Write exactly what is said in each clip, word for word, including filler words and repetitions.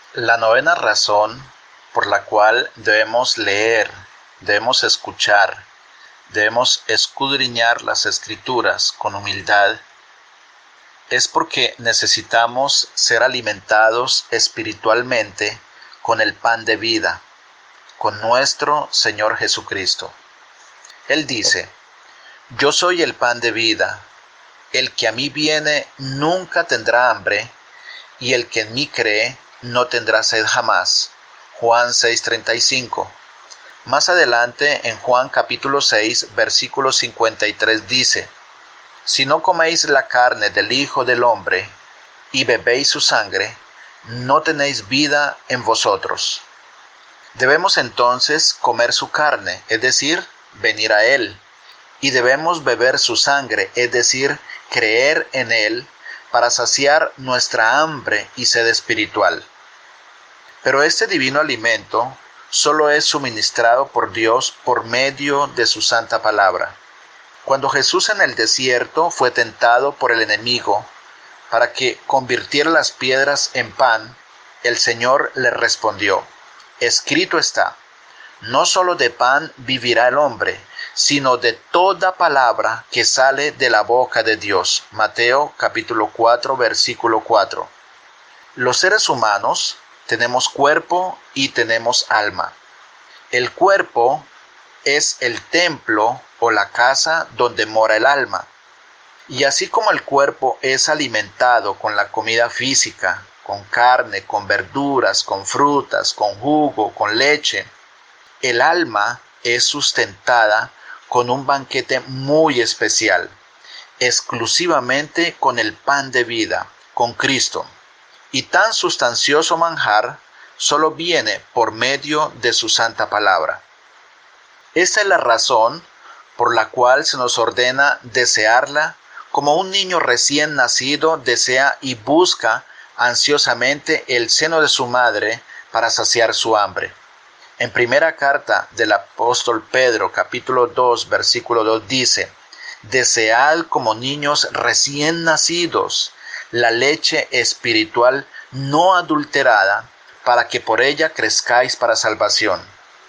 La novena razón por la cual debemos leer, debemos escuchar, debemos escudriñar las Escrituras con humildad es porque necesitamos ser alimentados espiritualmente con el pan de vida, con nuestro Señor Jesucristo. Él dice: yo soy el pan de vida, el que a mí viene nunca tendrá hambre, y el que en mí cree no tendrá sed jamás. Juan seis treinta y cinco. Más adelante, en Juan capítulo seis, versículo cincuenta y tres dice: si no coméis la carne del Hijo del Hombre y bebéis su sangre, no tenéis vida en vosotros. Debemos entonces comer su carne, es decir, venir a Él, y debemos beber su sangre, es decir, creer en Él, para saciar nuestra hambre y sed espiritual. Pero este divino alimento solo es suministrado por Dios por medio de su santa palabra. Cuando Jesús en el desierto fue tentado por el enemigo para que convirtiera las piedras en pan, el Señor le respondió: escrito está, no solo de pan vivirá el hombre, sino de toda palabra que sale de la boca de Dios. Mateo capítulo cuatro, versículo cuatro. Los seres humanos tenemos cuerpo y tenemos alma. El cuerpo es el templo o la casa donde mora el alma. Y así como el cuerpo es alimentado con la comida física, con carne, con verduras, con frutas, con jugo, con leche, el alma es sustentada con un banquete muy especial, exclusivamente con el pan de vida, con Cristo. Y tan sustancioso manjar solo viene por medio de su santa palabra. Esta es la razón por la cual se nos ordena desearla como un niño recién nacido desea y busca ansiosamente el seno de su madre para saciar su hambre. En primera carta del apóstol Pedro, capítulo dos, versículo dos, dice: desead como niños recién nacidos la leche espiritual no adulterada, para que por ella crezcáis para salvación.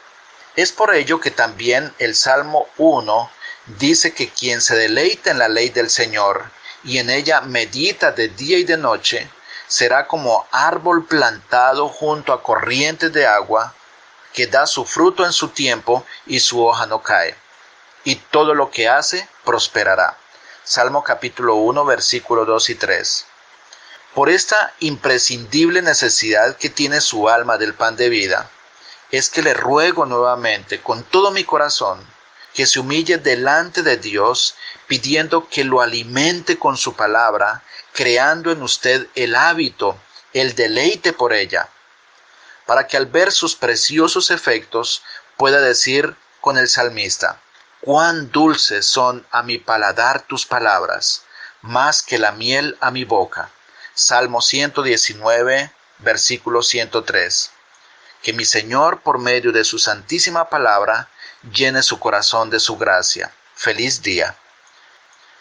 Es por ello que también el Salmo uno dice que quien se deleita en la ley del Señor y en ella medita de día y de noche, será como árbol plantado junto a corrientes de agua, que da su fruto en su tiempo y su hoja no cae, y todo lo que hace prosperará. Salmo capítulo uno, versículos dos y tres. Por esta imprescindible necesidad que tiene su alma del pan de vida, es que le ruego nuevamente con todo mi corazón que se humille delante de Dios, pidiendo que lo alimente con su palabra, creando en usted el hábito, el deleite por ella, para que al ver sus preciosos efectos pueda decir con el salmista: cuán dulces son a mi paladar tus palabras, más que la miel a mi boca. Salmo ciento diecinueve, versículo ciento tres. Que mi Señor, por medio de su santísima palabra, llene su corazón de su gracia. Feliz día.